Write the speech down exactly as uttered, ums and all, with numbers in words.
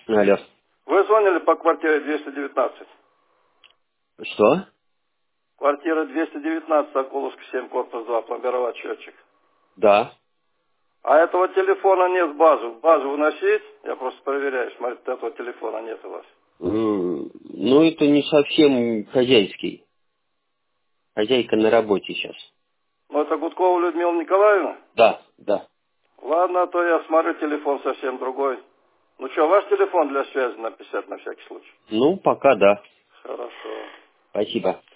Алло. Вы звонили по квартире двести девятнадцать. Что? Квартира двести девятнадцать, Окуловск семь, корпус два, пломбировать счетчик. Да. А этого телефона нет в базу. В базу выносить? Я просто проверяю, смотрите, этого телефона нет у вас. М, Ну, это не совсем хозяйский. Хозяйка на работе сейчас. Ну, это Гудкова Людмила Николаевна? Да, да. Ладно, а то я смотрю, телефон совсем другой. Ну что, ваш телефон для связи написать на всякий случай? Ну, пока да. Хорошо. Спасибо.